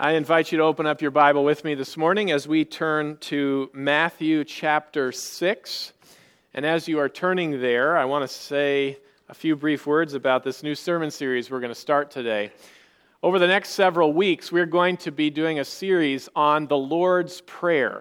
I invite you to open up your Bible with me this morning as we turn to Matthew chapter 6. And as you are turning there, I want to say a few brief words about this new sermon series we're going to start today. Over the next several weeks, we're going to be doing a series on the Lord's Prayer.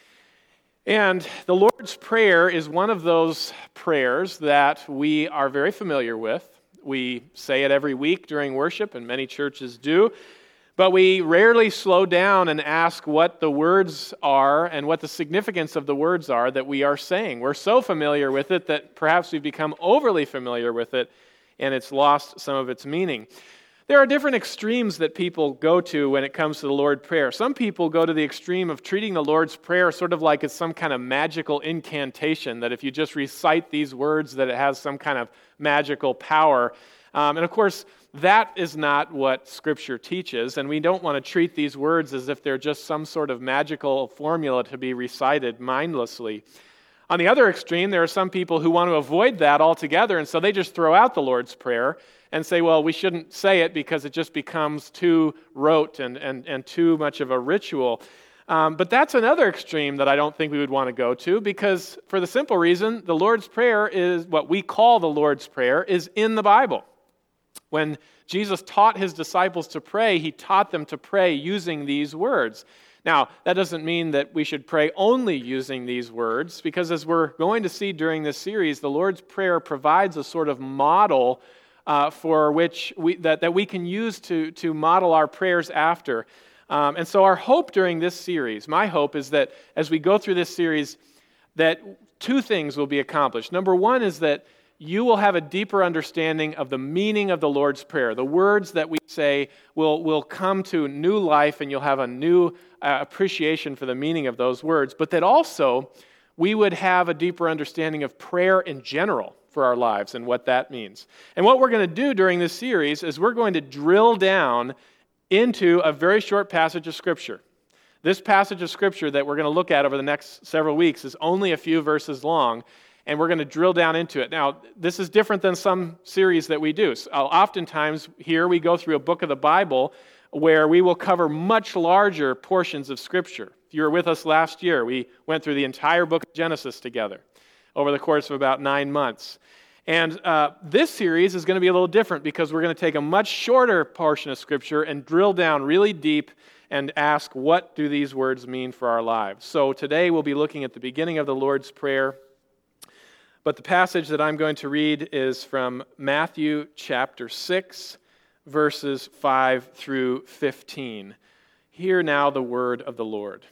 And the Lord's Prayer is one of those prayers that we are very familiar with. We say it every week during worship, and many churches do. But we rarely slow down and ask what the words are and what the significance of the words are that we are saying. We're so familiar with it that perhaps we've become overly familiar with it and it's lost some of its meaning. There are different extremes that people go to when it comes to the Lord's Prayer. Some people go to the extreme of treating the Lord's Prayer sort of like it's some kind of magical incantation, that if you just recite these words that it has some kind of magical power. And of course, that is not what Scripture teaches, and we don't want to treat these words as if they're just some sort of magical formula to be recited mindlessly. On the other extreme, there are some people who want to avoid that altogether, and so they just throw out the Lord's Prayer and say, well, we shouldn't say it because it just becomes too rote and too much of a ritual. But that's another extreme that I don't think we would want to go to, because for the simple reason, the Lord's Prayer is what we call the Lord's Prayer is in the Bible. When Jesus taught his disciples to pray, he taught them to pray using these words. Now, that doesn't mean that we should pray only using these words, because as we're going to see during this series, the Lord's Prayer provides a sort of model for which that we can use to model our prayers after. And so our hope during this series, my hope is that as we go through this series, that two things will be accomplished. Number one is that you will have a deeper understanding of the meaning of the Lord's Prayer. The words that we say will come to new life, and you'll have a new appreciation for the meaning of those words. But that also, we would have a deeper understanding of prayer in general for our lives and what that means. And what we're going to do during this series is we're going to drill down into a very short passage of Scripture. This passage of Scripture that we're going to look at over the next several weeks is only a few verses long, and we're going to drill down into it. Now, this is different than some series that we do. So, oftentimes, here we go through a book of the Bible where we will cover much larger portions of Scripture. If you were with us last year, we went through the entire book of Genesis together over the course of about 9 months. And this series is going to be a little different, because we're going to take a much shorter portion of Scripture and drill down really deep and ask, what do these words mean for our lives? So today we'll be looking at the beginning of the Lord's Prayer. But the passage that I'm going to read is from Matthew chapter 6, verses 5 through 15. Hear now the word of the Lord.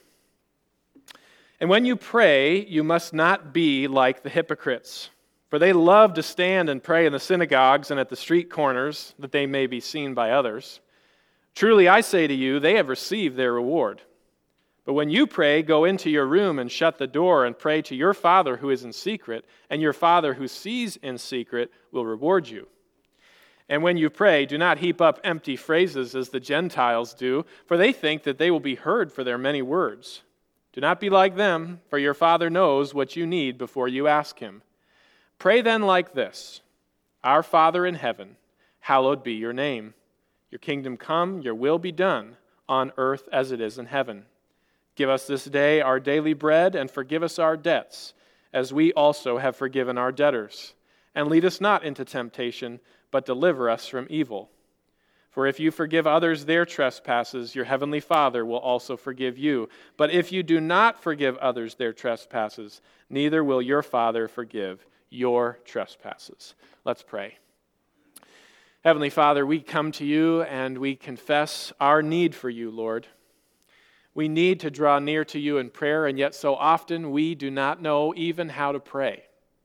And when you pray, you must not be like the hypocrites, for they love to stand and pray in the synagogues and at the street corners, that they may be seen by others. Truly I say to you, they have received their reward. But when you pray, go into your room and shut the door and pray to your Father who is in secret, and your Father who sees in secret will reward you. And when you pray, do not heap up empty phrases as the Gentiles do, for they think that they will be heard for their many words. Do not be like them, for your Father knows what you need before you ask Him. Pray then like this: Our Father in heaven, hallowed be your name. Your kingdom come, your will be done, on earth as it is in heaven. Give us this day our daily bread, and forgive us our debts, as we also have forgiven our debtors. And lead us not into temptation, but deliver us from evil. For if you forgive others their trespasses, your heavenly Father will also forgive you. But if you do not forgive others their trespasses, neither will your Father forgive your trespasses. Let's pray. Heavenly Father, we come to you and we confess our need for you, Lord. We need to draw near to you in prayer, and yet so often we do not know even how to pray.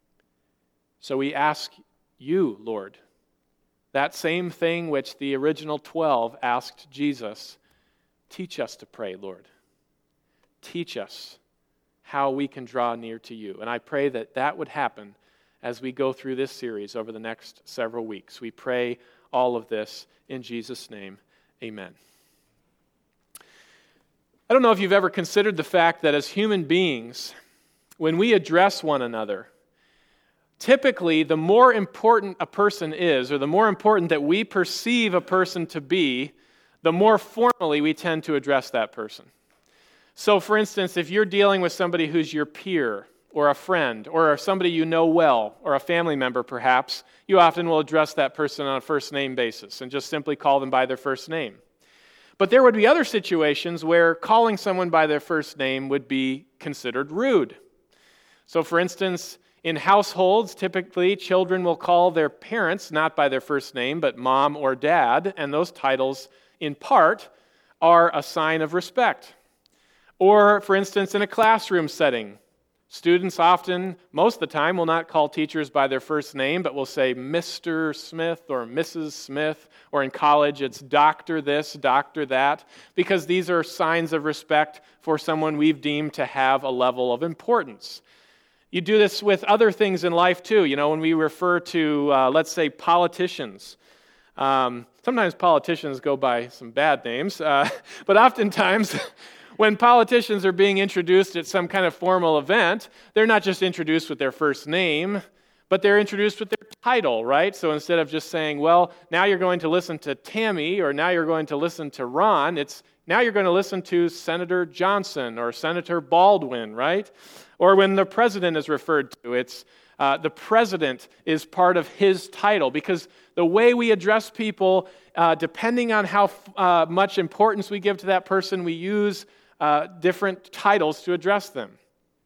So we ask you, Lord, that same thing which the original 12 asked Jesus, teach us to pray, Lord. Teach us how we can draw near to you. And I pray that that would happen as we go through this series over the next several weeks. We pray all of this in Jesus' name. Amen. I don't know if you've ever considered the fact that as human beings, when we address one another, typically the more important a person is, or the more important that we perceive a person to be, the more formally we tend to address that person. So, for instance, if you're dealing with somebody who's your peer, or a friend, or somebody you know well, or a family member perhaps, you often will address that person on a first name basis and just simply call them by their first name. But there would be other situations where calling someone by their first name would be considered rude. So, for instance, in households, typically children will call their parents not by their first name, but mom or dad, and those titles, in part, are a sign of respect. Or, for instance, in a classroom setting, students often, most of the time, will not call teachers by their first name, but will say Mr. Smith or Mrs. Smith, or in college it's Dr. this, Dr. that, because these are signs of respect for someone we've deemed to have a level of importance. You do this with other things in life too. You know, when we refer to, let's say, politicians. Sometimes politicians go by some bad names, but oftentimes when politicians are being introduced at some kind of formal event, they're not just introduced with their first name, but they're introduced with their title, right? So instead of just saying, well, now you're going to listen to Tammy, or now you're going to listen to Ron, it's now you're going to listen to Senator Johnson or Senator Baldwin, right? Or when the president is referred to, it's the president is part of his title, because the way we address people, depending on how much importance we give to that person, we use different titles to address them.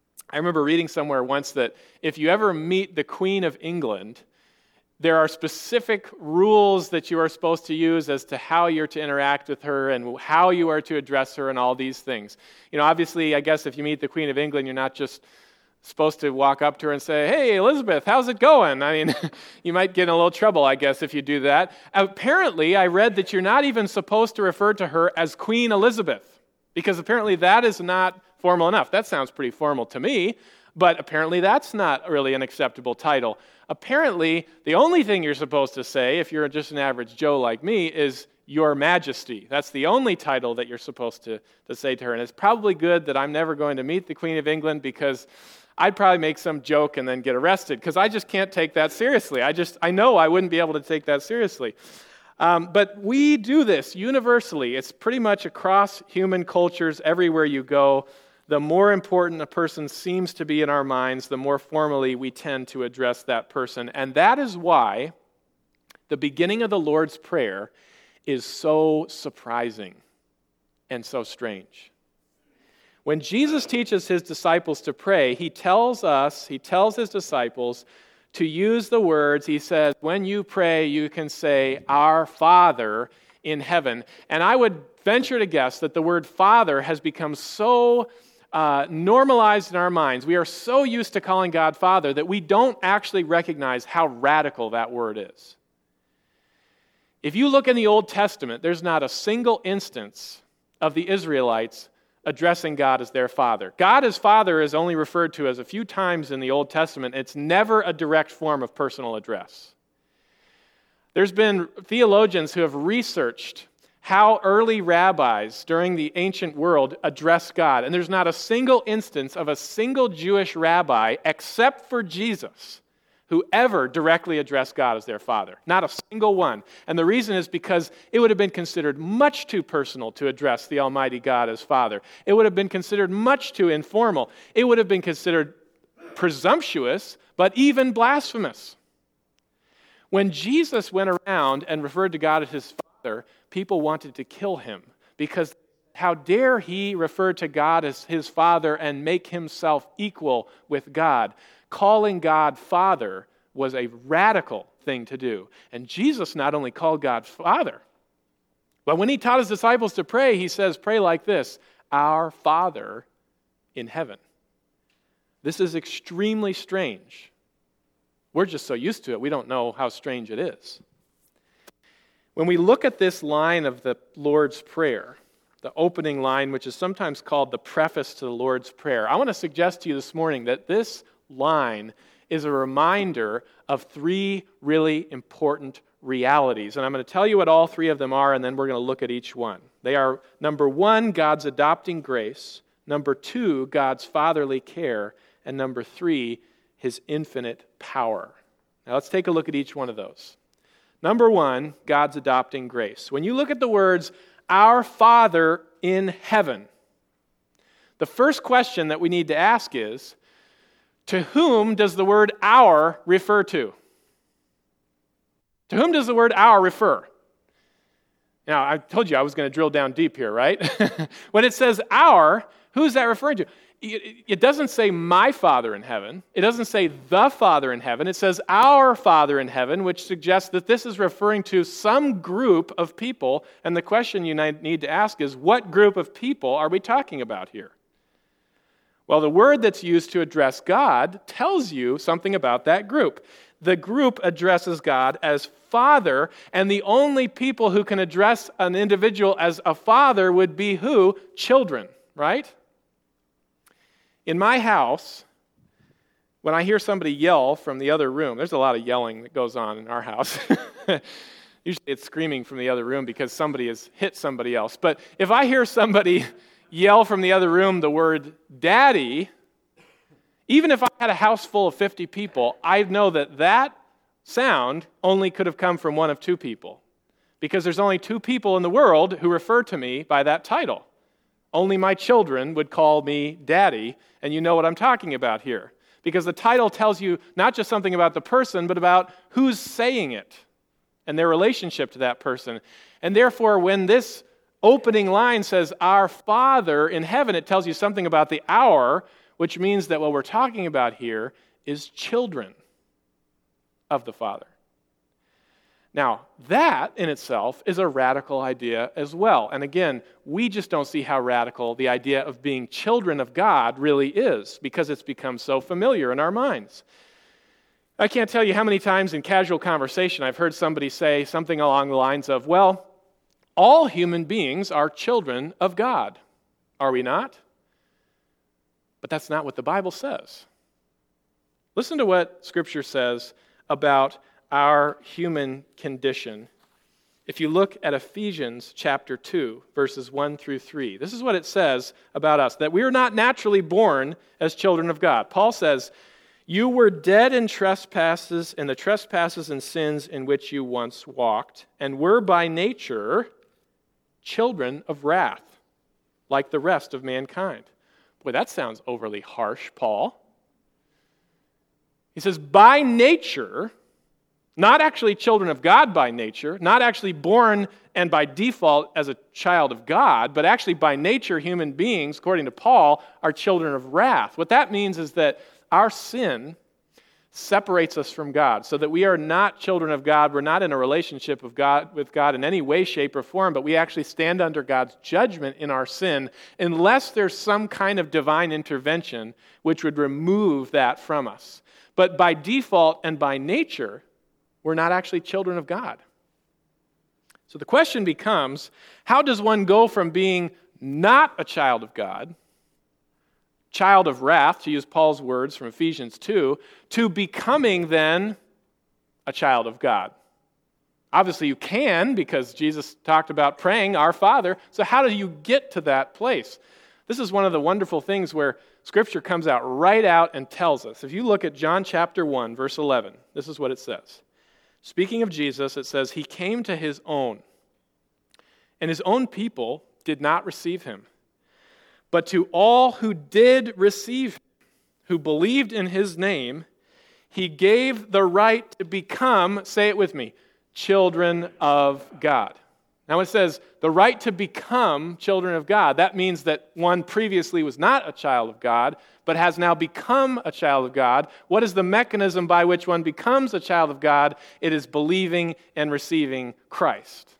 I remember reading somewhere once that if you ever meet the Queen of England, there are specific rules that you are supposed to use as to how you're to interact with her and how you are to address her and all these things. You know, obviously, I guess if you meet the Queen of England, you're not just supposed to walk up to her and say, hey, Elizabeth, how's it going? I mean, you might get in a little trouble, I guess, if you do that. Apparently, I read that you're not even supposed to refer to her as Queen Elizabeth, because apparently that is not formal enough. That sounds pretty formal to me, but apparently that's not really an acceptable title. Apparently, the only thing you're supposed to say, if you're just an average Joe like me, is Your Majesty. That's the only title that you're supposed to say to her. And it's probably good that I'm never going to meet the Queen of England, because I'd probably make some joke and then get arrested, because I just can't take that seriously. I know I wouldn't be able to take that seriously. But we do this universally. It's pretty much across human cultures, everywhere you go. The more important a person seems to be in our minds, the more formally we tend to address that person. And that is why the beginning of the Lord's Prayer is so surprising and so strange. When Jesus teaches his disciples to pray, he tells his disciples to use the words, he says, when you pray, you can say, Our Father in heaven. And I would venture to guess that the word Father has become so normalized in our minds. We are so used to calling God Father that we don't actually recognize how radical that word is. If you look in the Old Testament, there's not a single instance of the Israelites addressing God as their Father. God as Father is only referred to as a few times in the Old Testament. It's never a direct form of personal address. There's been theologians who have researched how early rabbis during the ancient world addressed God, and there's not a single instance of a single Jewish rabbi, except for Jesus, who ever directly addressed God as their Father. Not a single one. And the reason is because it would have been considered much too personal to address the Almighty God as Father. It would have been considered much too informal. It would have been considered presumptuous, but even blasphemous. When Jesus went around and referred to God as his Father, people wanted to kill him, because how dare he refer to God as his Father and make himself equal with God? Calling God Father was a radical thing to do. And Jesus not only called God Father, but when he taught his disciples to pray, he says, pray like this, Our Father in heaven. This is extremely strange. We're just so used to it, we don't know how strange it is. When we look at this line of the Lord's Prayer, the opening line, which is sometimes called the preface to the Lord's Prayer, I want to suggest to you this morning that this line is a reminder of three really important realities. And I'm going to tell you what all three of them are, and then we're going to look at each one. They are, number one, God's adopting grace. Number two, God's fatherly care. And number three, his infinite power. Now let's take a look at each one of those. Number one, God's adopting grace. When you look at the words, our Father in heaven. The first question that we need to ask is, to whom does the word our refer to? To whom does the word our refer? Now, I told you I was going to drill down deep here, right? When it says our, who's that referring to? It doesn't say my Father in heaven. It doesn't say the Father in heaven. It says our Father in heaven, which suggests that this is referring to some group of people. And the question you need to ask is, what group of people are we talking about here? Well, the word that's used to address God tells you something about that group. The group addresses God as Father, and the only people who can address an individual as a father would be who? Children, right? In my house, when I hear somebody yell from the other room, there's a lot of yelling that goes on in our house. Usually it's screaming from the other room because somebody has hit somebody else. But if I hear somebody yell from the other room the word daddy, even if I had a house full of 50 people, I know that that sound only could have come from one of two people. Because there's only two people in the world who refer to me by that title. Only my children would call me daddy, and you know what I'm talking about here. Because the title tells you not just something about the person, but about who's saying it and their relationship to that person. And therefore, when this opening line says, our Father in heaven, it tells you something about the our, which means that what we're talking about here is children of the Father. Now, that in itself is a radical idea as well. And again, we just don't see how radical the idea of being children of God really is, because it's become so familiar in our minds. I can't tell you how many times in casual conversation I've heard somebody say something along the lines of, well, all human beings are children of God. Are we not? But that's not what the Bible says. Listen to what Scripture says about our human condition. If you look at Ephesians chapter 2, verses 1 through 3, this is what it says about us, that we are not naturally born as children of God. Paul says, you were dead in trespasses, in the trespasses and sins in which you once walked, and were by nature children of wrath, like the rest of mankind. Boy, that sounds overly harsh, Paul. He says, by nature, not actually children of God by nature, not actually born and by default as a child of God, but actually by nature human beings, according to Paul, are children of wrath. What that means is that our sin separates us from God, so that we are not children of God. We're not in a relationship with God in any way, shape, or form, but we actually stand under God's judgment in our sin unless there's some kind of divine intervention which would remove that from us. But by default and by nature, we're not actually children of God. So the question becomes, how does one go from being not a child of God, child of wrath, to use Paul's words from Ephesians 2, to becoming then a child of God? Obviously you can, because Jesus talked about praying, our Father. So how do you get to that place? This is one of the wonderful things where Scripture comes out right out and tells us. If you look at John chapter 1, verse 11, this is what it says. Speaking of Jesus, it says, he came to his own, and his own people did not receive him. But to all who did receive him, who believed in his name, he gave the right to become, say it with me, children of God. Now it says the right to become children of God. That means that one previously was not a child of God, but has now become a child of God. What is the mechanism by which one becomes a child of God? It is believing and receiving Christ.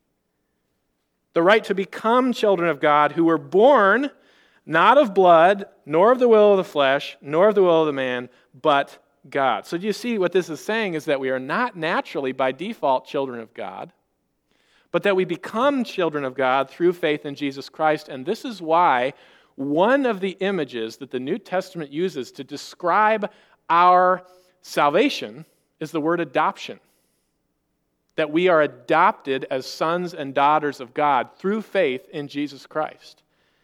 The right to become children of God who were born not of blood, nor of the will of the flesh, nor of the will of the man, but God. So do you see what this is saying is that we are not naturally by default children of God, but that we become children of God through faith in Jesus Christ. And this is why one of the images that the New Testament uses to describe our salvation is the word adoption. That we are adopted as sons and daughters of God through faith in Jesus Christ.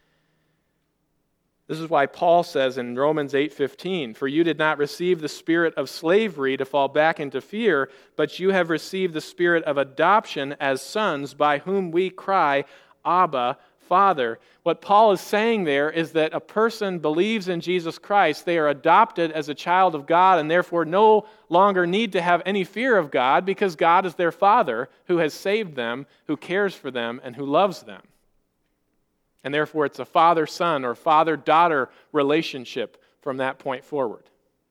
This is why Paul says in Romans 8:15, for you did not receive the spirit of slavery to fall back into fear, but you have received the spirit of adoption as sons, by whom we cry, Abba, Father. What Paul is saying there is that a person believes in Jesus Christ, they are adopted as a child of God, and therefore no longer need to have any fear of God because God is their Father who has saved them, who cares for them, and who loves them. And therefore it's a father-son or father-daughter relationship from that point forward.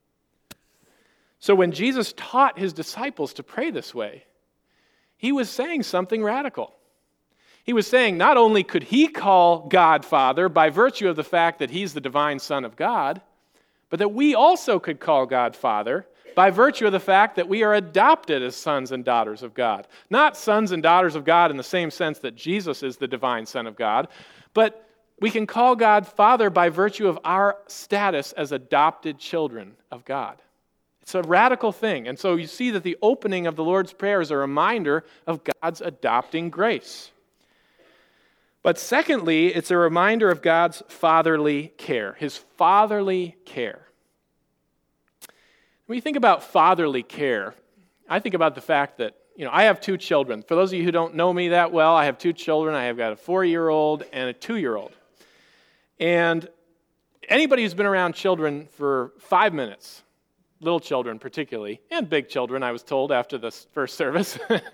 So when Jesus taught his disciples to pray this way, he was saying something radical. He was saying not only could he call God Father by virtue of the fact that he's the divine Son of God, but that we also could call God Father by virtue of the fact that we are adopted as sons and daughters of God. Not sons and daughters of God in the same sense that Jesus is the divine Son of God, but we can call God Father by virtue of our status as adopted children of God. It's a radical thing. And so you see that the opening of the Lord's Prayer is a reminder of God's adopting grace. But secondly, it's a reminder of God's fatherly care, his fatherly care. When you think about fatherly care, I think about the fact that, I have 2 children. For those of you who don't know me that well, I have 2 children. I have got a 4-year-old and a 2-year-old. And anybody who's been around children for 5 minutes, little children particularly, and big children, I was told after the first service,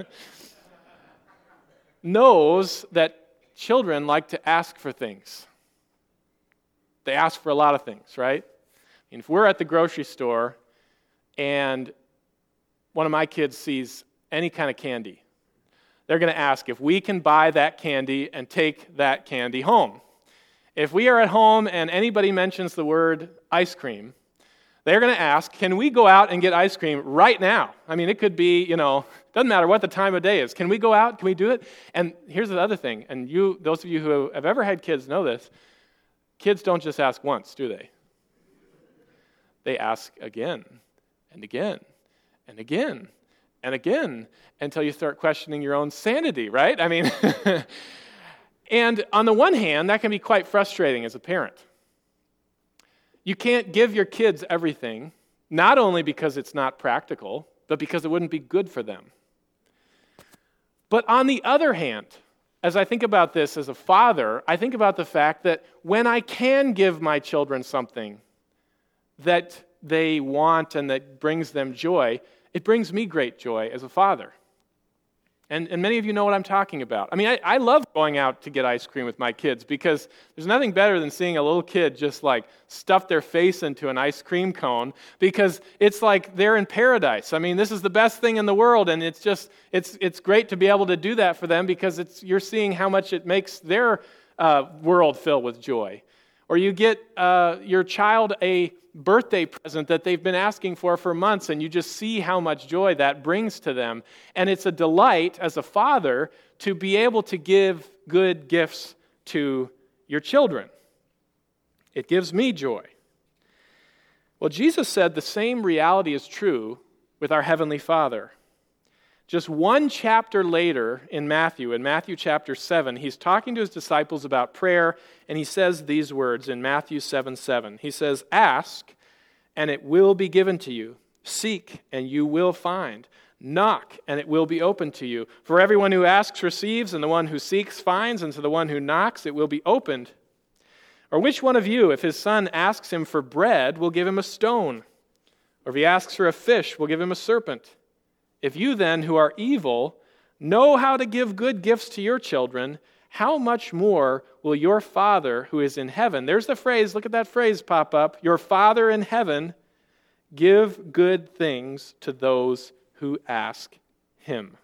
knows that children like to ask for things. They ask for a lot of things, right? If we're at the grocery store and one of my kids sees any kind of candy, they're going to ask if we can buy that candy and take that candy home. If we are at home and anybody mentions the word ice cream, they're going to ask, can we go out and get ice cream right now? It could be, doesn't matter what the time of day is. Can we go out? Can we do it? And here's the other thing, and those of you who have ever had kids know this, kids don't just ask once, do they? They ask again and again and again and again until you start questioning your own sanity, right? And on the one hand, that can be quite frustrating as a parent. You can't give your kids everything, not only because it's not practical, but because it wouldn't be good for them. But on the other hand, as I think about this as a father, I think about the fact that when I can give my children something that they want and that brings them joy, it brings me great joy as a father. And many of you know what I'm talking about. I love going out to get ice cream with my kids because there's nothing better than seeing a little kid just stuff their face into an ice cream cone because it's like they're in paradise. This is the best thing in the world, and it's great to be able to do that for them because you're seeing how much it makes their world fill with joy. Or you get your child a birthday present that they've been asking for months, and you just see how much joy that brings to them. And it's a delight as a father to be able to give good gifts to your children. It gives me joy. Well, Jesus said the same reality is true with our Heavenly Father. Just one chapter later in Matthew chapter 7, he's talking to his disciples about prayer, and he says these words in Matthew 7:7. He says, "Ask, and it will be given to you. Seek, and you will find. Knock, and it will be opened to you. For everyone who asks receives, and the one who seeks finds, and to the one who knocks it will be opened. Or which one of you, if his son asks him for bread, will give him a stone? Or if he asks for a fish, will give him a serpent? If you then, who are evil, know how to give good gifts to your children, how much more will your Father who is in heaven," there's the phrase, look at that phrase pop up, "your Father in heaven, give good things to those who ask him."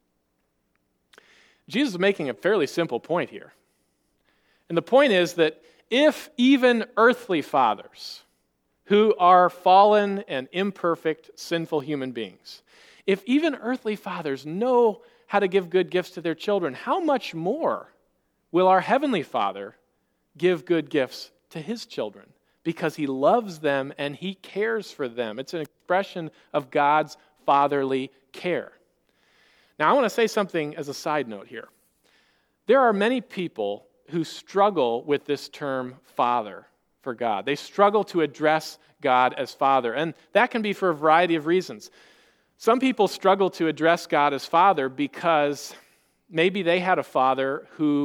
Jesus is making a fairly simple point here. And the point is that if even earthly fathers, who are fallen and imperfect, sinful human beings, if even earthly fathers know how to give good gifts to their children, how much more will our Heavenly Father give good gifts to his children? Because he loves them and he cares for them. It's an expression of God's fatherly care. Now, I want to say something as a side note here. There are many people who struggle with this term Father for God. They struggle to address God as Father, and that can be for a variety of reasons. Some people struggle to address God as Father because maybe they had a father who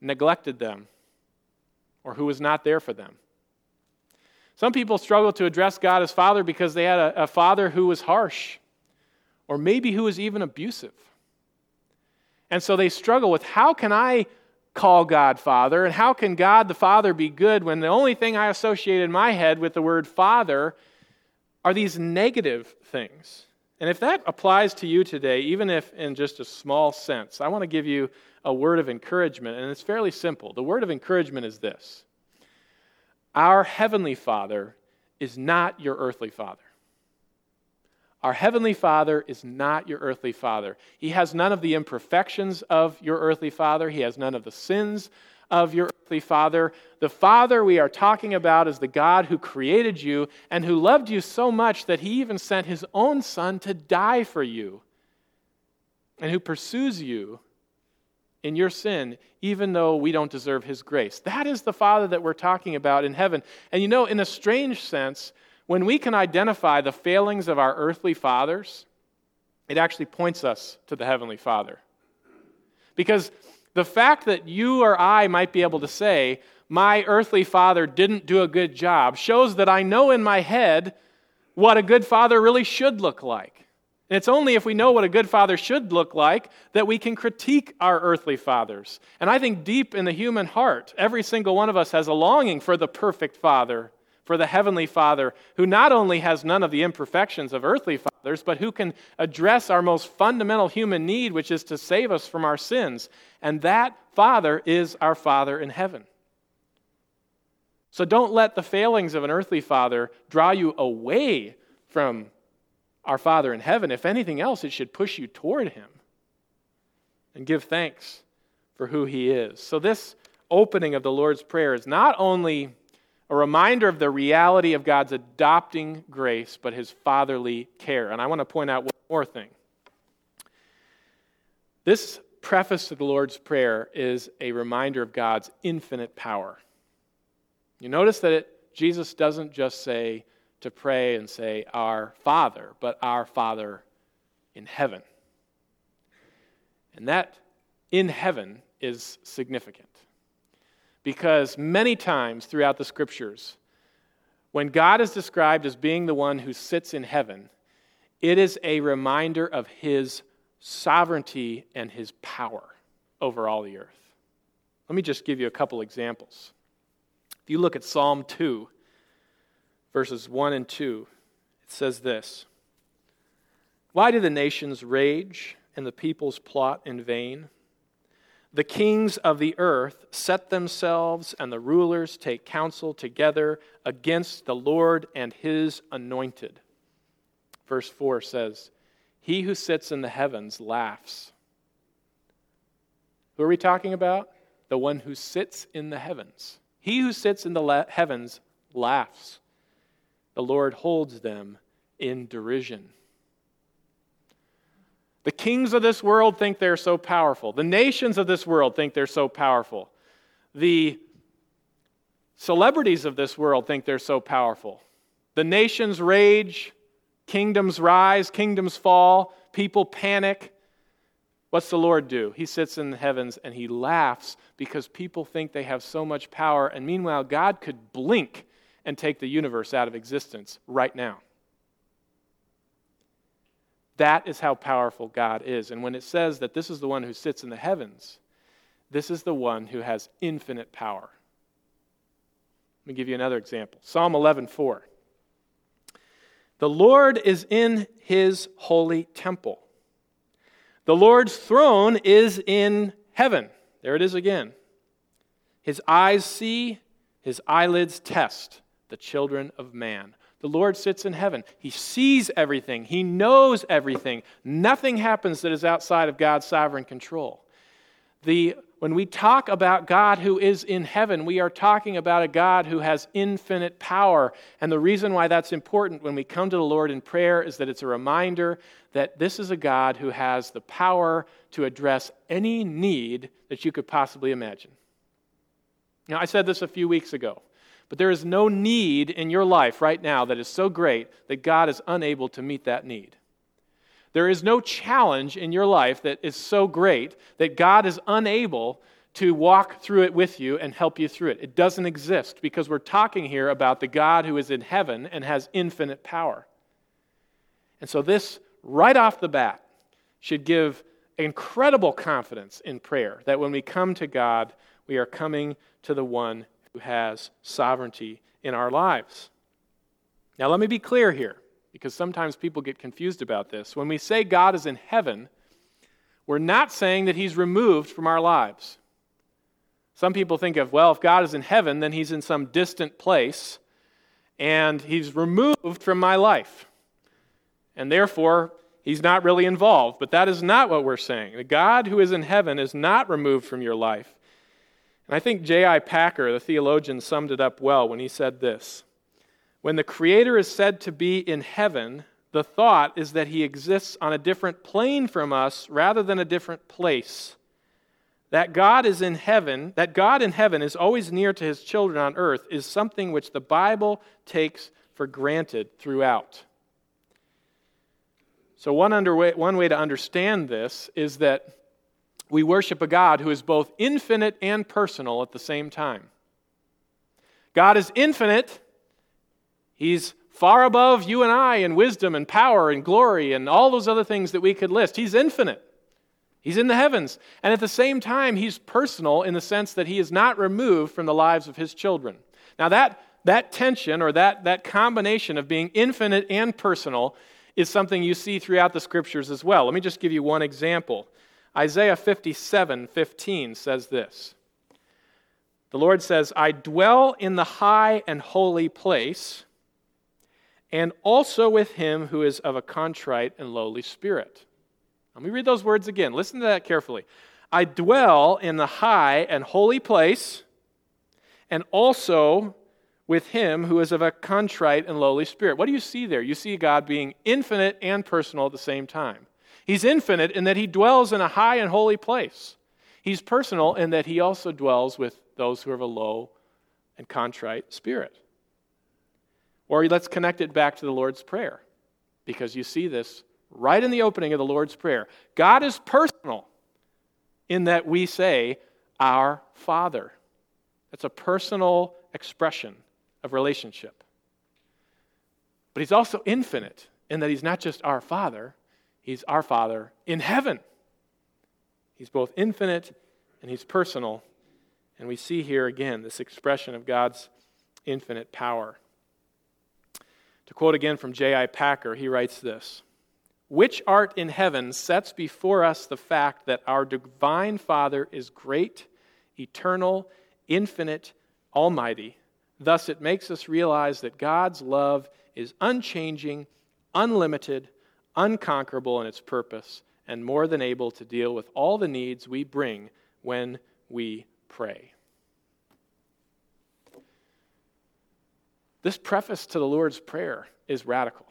neglected them or who was not there for them. Some people struggle to address God as Father because they had a father who was harsh or maybe who was even abusive. And so they struggle with, how can I call God Father, and how can God the Father be good when the only thing I associate in my head with the word Father are these negative things? And if that applies to you today, even if in just a small sense, I want to give you a word of encouragement, and it's fairly simple. The word of encouragement is this: our Heavenly Father is not your earthly father. Our Heavenly Father is not your earthly father. He has none of the imperfections of your earthly father. He has none of the sins of your earthly father. The Father we are talking about is the God who created you and who loved you so much that He even sent His own Son to die for you, and who pursues you in your sin, even though we don't deserve His grace. That is the Father that we're talking about in heaven. And you know, in a strange sense, when we can identify the failings of our earthly fathers, it actually points us to the Heavenly Father. Because the fact that you or I might be able to say, my earthly father didn't do a good job, shows that I know in my head what a good father really should look like. And it's only if we know what a good father should look like that we can critique our earthly fathers. And I think deep in the human heart, every single one of us has a longing for the perfect Father, for the Heavenly Father, who not only has none of the imperfections of earthly fathers, but who can address our most fundamental human need, which is to save us from our sins. And that Father is our Father in heaven. So don't let the failings of an earthly father draw you away from our Father in heaven. If anything else, it should push you toward Him and give thanks for who He is. So this opening of the Lord's Prayer is not only a reminder of the reality of God's adopting grace, but His fatherly care. And I want to point out one more thing. This preface to the Lord's Prayer is a reminder of God's infinite power. You notice that Jesus doesn't just say to pray and say, our Father, but our Father in heaven. And that in heaven is significant. Because many times throughout the Scriptures, when God is described as being the one who sits in heaven, it is a reminder of His sovereignty and His power over all the earth. Let me just give you a couple examples. If you look at Psalm 2, verses 1 and 2, it says this: why do the nations rage and the peoples plot in vain? The kings of the earth set themselves, and the rulers take counsel together against the Lord and His anointed. Verse 4 says, He who sits in the heavens laughs. Who are we talking about? The one who sits in the heavens. He who sits in the heavens laughs. The Lord holds them in derision. The kings of this world think they're so powerful. The nations of this world think they're so powerful. The celebrities of this world think they're so powerful. The nations rage, kingdoms rise, kingdoms fall, people panic. What's the Lord do? He sits in the heavens and He laughs because people think they have so much power, and meanwhile God could blink and take the universe out of existence right now. That is how powerful God is. And when it says that this is the one who sits in the heavens, this is the one who has infinite power. Let me give you another example. Psalm 11:4. The Lord is in His holy temple. The Lord's throne is in heaven. There it is again. His eyes see, His eyelids test the children of man. The Lord sits in heaven. He sees everything. He knows everything. Nothing happens that is outside of God's sovereign control. When we talk about God who is in heaven, we are talking about a God who has infinite power. And the reason why that's important when we come to the Lord in prayer is that it's a reminder that this is a God who has the power to address any need that you could possibly imagine. Now, I said this a few weeks ago. But there is no need in your life right now that is so great that God is unable to meet that need. There is no challenge in your life that is so great that God is unable to walk through it with you and help you through it. It doesn't exist because we're talking here about the God who is in heaven and has infinite power. And so this, right off the bat, should give incredible confidence in prayer that when we come to God, we are coming to the one who has sovereignty in our lives. Now let me be clear here, because sometimes people get confused about this. When we say God is in heaven, we're not saying that he's removed from our lives. Some people think of, well, if God is in heaven, then he's in some distant place, and he's removed from my life. And therefore, he's not really involved. But that is not what we're saying. The God who is in heaven is not removed from your life. And I think J.I. Packer, the theologian, summed it up well when he said this: when the Creator is said to be in heaven, the thought is that he exists on a different plane from us rather than a different place. That God in heaven is always near to his children on earth is something which the Bible takes for granted throughout. So one way to understand this is that we worship a God who is both infinite and personal at the same time. God is infinite. He's far above you and I in wisdom and power and glory and all those other things that we could list. He's infinite. He's in the heavens. And at the same time, he's personal in the sense that he is not removed from the lives of his children. Now that tension or that combination of being infinite and personal is something you see throughout the Scriptures as well. Let me just give you one example. Isaiah 57:15 says this. The Lord says, I dwell in the high and holy place, and also with him who is of a contrite and lowly spirit. Let me read those words again. Listen to that carefully. I dwell in the high and holy place, and also with him who is of a contrite and lowly spirit. What do you see there? You see God being infinite and personal at the same time. He's infinite in that he dwells in a high and holy place. He's personal in that he also dwells with those who have a low and contrite spirit. Or let's connect it back to the Lord's Prayer, because you see this right in the opening of the Lord's Prayer. God is personal in that we say, Our Father. That's a personal expression of relationship. But he's also infinite in that he's not just our Father, he's our Father in heaven. He's both infinite and he's personal. And we see here again this expression of God's infinite power. To quote again from J.I. Packer, he writes this: which art in heaven sets before us the fact that our divine Father is great, eternal, infinite, almighty. Thus it makes us realize that God's love is unchanging, unlimited, unconquerable in its purpose, and more than able to deal with all the needs we bring when we pray. This preface to the Lord's Prayer is radical.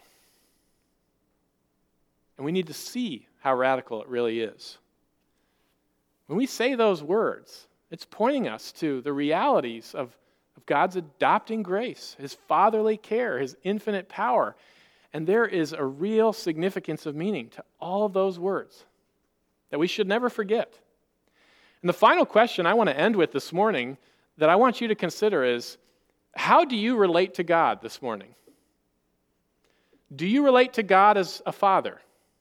And we need to see how radical it really is. When we say those words, it's pointing us to the realities of God's adopting grace, his fatherly care, his infinite power. And there is a real significance of meaning to all of those words that we should never forget. And the final question I want to end with this morning that I want you to consider is, how do you relate to God this morning? Do you relate to God as a father?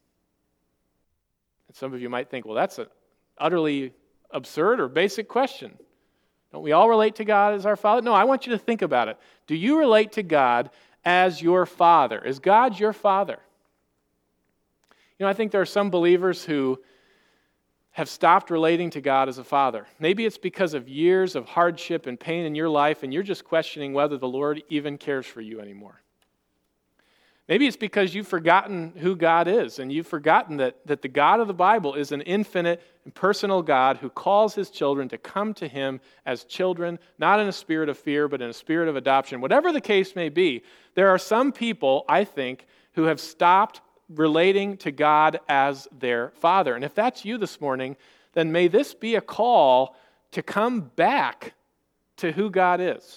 And some of you might think, well, that's an utterly absurd or basic question. Don't we all relate to God as our Father? No, I want you to think about it. Do you relate to God as your Father? Is God your Father? You know, I think there are some believers who have stopped relating to God as a Father. Maybe it's because of years of hardship and pain in your life, and you're just questioning whether the Lord even cares for you anymore. Maybe it's because you've forgotten who God is, and you've forgotten that the God of the Bible is an infinite and personal God who calls his children to come to him as children, not in a spirit of fear, but in a spirit of adoption. Whatever the case may be, there are some people, I think, who have stopped relating to God as their Father. And if that's you this morning, then may this be a call to come back to who God is.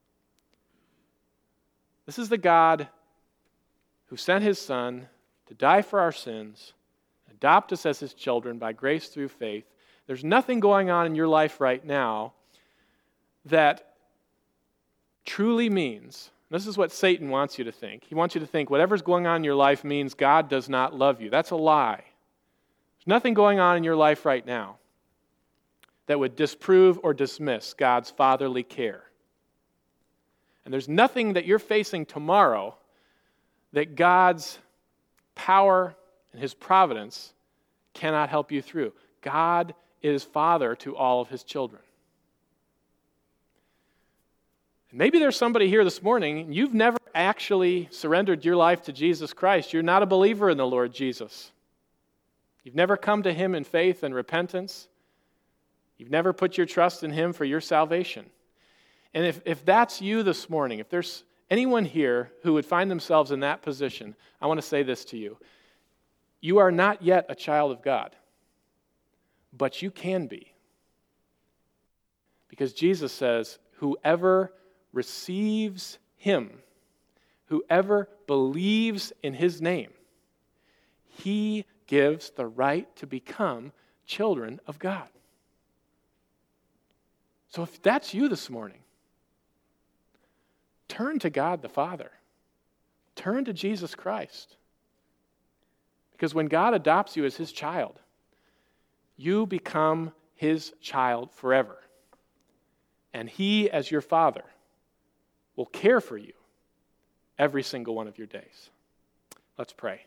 This is the God who sent his Son to die for our sins, adopt us as his children by grace through faith. There's nothing going on in your life right now that truly means, this is what Satan wants you to think. He wants you to think whatever's going on in your life means God does not love you. That's a lie. There's nothing going on in your life right now that would disprove or dismiss God's fatherly care. And there's nothing that you're facing tomorrow that God's power and His providence cannot help you through. God is Father to all of His children. And maybe there's somebody here this morning, you've never actually surrendered your life to Jesus Christ. You're not a believer in the Lord Jesus. You've never come to Him in faith and repentance. You've never put your trust in Him for your salvation. And if that's you this morning, if there's anyone here who would find themselves in that position, I want to say this to you. You are not yet a child of God, but you can be. Because Jesus says, whoever receives Him, whoever believes in His name, He gives the right to become children of God. So if that's you this morning, turn to God the Father. Turn to Jesus Christ. Because when God adopts you as His child, you become His child forever. And He, as your Father, will care for you every single one of your days. Let's pray.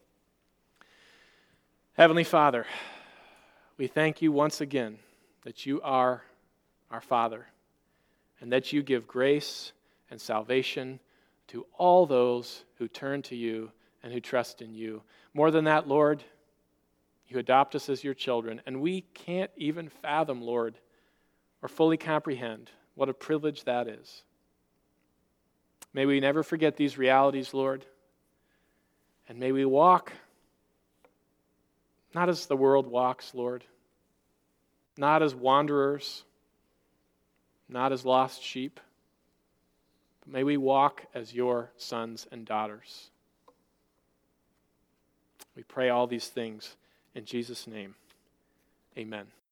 Heavenly Father, we thank You once again that You are our Father, and that You give grace and salvation to all those who turn to You and who trust in You. More than that, Lord, You adopt us as Your children, and we can't even fathom, Lord, or fully comprehend what a privilege that is. May we never forget these realities, Lord, and may we walk not as the world walks, Lord, not as wanderers, not as lost sheep, but may we walk as Your sons and daughters. We pray all these things in Jesus' name. Amen.